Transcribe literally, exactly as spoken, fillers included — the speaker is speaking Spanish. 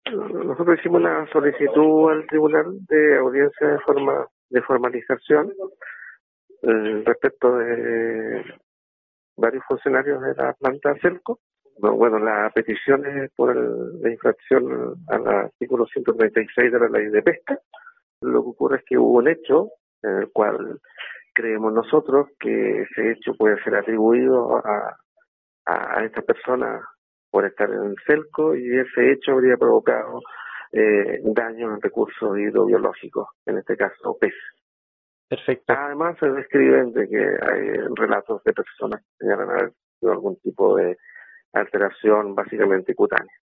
nosotros hicimos una solicitud al tribunal de audiencia de forma de formalización eh, respecto de varios funcionarios de la planta Celco. Bueno, la petición es por el, la infracción al artículo ciento treinta y seis de la ley de pesca. Lo que ocurre es que hubo un hecho en el cual creemos nosotros que ese hecho puede ser atribuido a, a, a esta persona por estar en el Celco, y ese hecho habría provocado eh, daños en recursos hidrobiológicos, en este caso peces. Perfecto. Además se describen de que hay relatos de personas que señalan haber tenido algún tipo de alteración básicamente cutánea.